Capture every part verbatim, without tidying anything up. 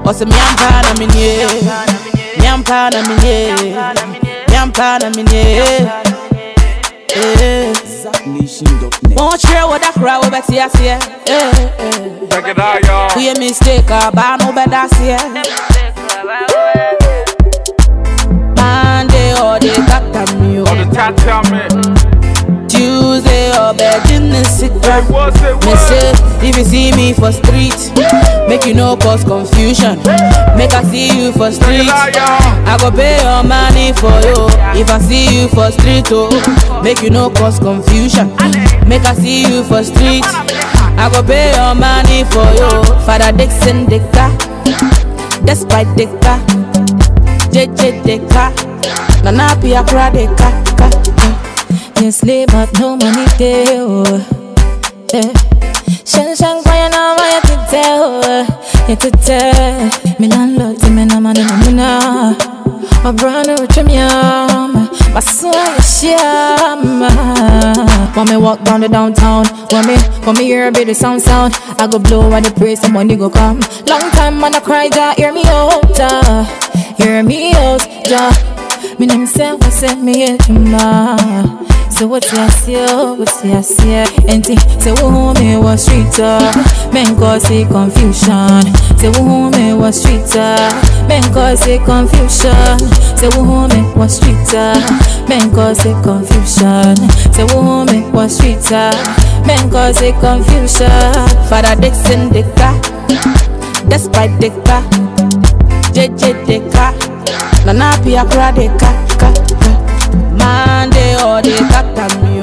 Cause me am pana minye, me am pana minye, me am pana minye. Zack Nation dot net. Won't share what that crowd will bet yes yeah. Check it out, y'all. We a mistake, but no better see. Monday or the Tatami, On the Tatami. Tuesday or bed in the sick. Me say, if you see me for street, make you no cause confusion. Make I see you for street, I go pay your money for you. If I see you for street, oh, make you no cause confusion. Make I see you for street, I go pay your money for you. Father Dixon Deka, despite Deka, J J Deka, Nana Pia Kra Deka. You sleep but no money there, oh. Yeah. Shan shan kwa ya na ma ya tete, oh. Ya tete. Me landlord ti me na ma de na muna. A brand new chimyam. Basua ya shama. When me walk down the downtown, when me, when me hear a bit of sound sound, I go blow at the praise and money go come. Long time man I cry, ja, hear me out, uh. Hear me out, ja. Me name say, what say me here to so what's your see, what's your see? Enti, say who me was street up, men cause say confusion. Say who me was street up, men cause say confusion. Say who me was street up, men cause say confusion. Say who me was street up, men cause say confusion. Father Dixon Deka, despite Deka, J J Deka, Nana Pia Kra Deka. Monday or the Tatami,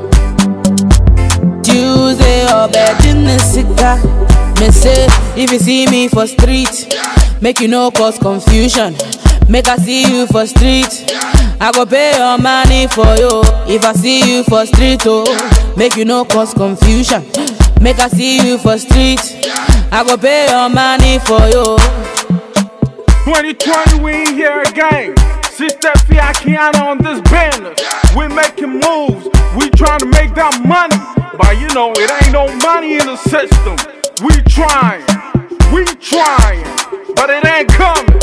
Tuesday or bed in the sick. Me say, if you see me for street, make you no cause confusion. Make I see you for street, I go pay your money for you. If I see you for street, oh, make you no cause confusion. Make I see you for street, I go pay your money for you. twenty twenty, we ain't here again. Sister Fiakiana on this banner. We making moves, we trying to make that money. But you know, it ain't no money in the system. We trying, we trying, but it ain't coming.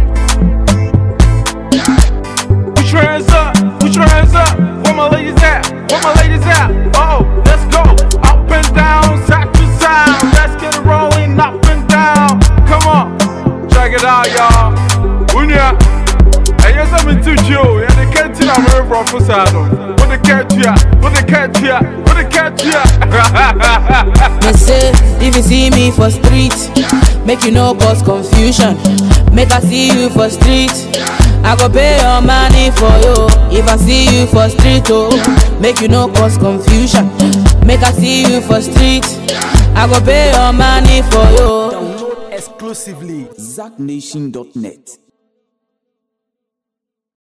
Put your hands up, put your hands up. Where my ladies at? Where my ladies at? Oh, let's go. Up and down, side to side. Let's get it rolling, up and down. Come on, check it out, y'all. Unya. And yes, I'm into you. And the cat here, I'm very professional. What the cat here? What the cat here? What the cat here? Me say, if you see me for street, make you no cause confusion. Make I see you for street, I go pay your money for you. If I see you for street, oh, make you no cause confusion. Make I see you for street, I go pay your money for you. Download exclusively Zack Nation dot net.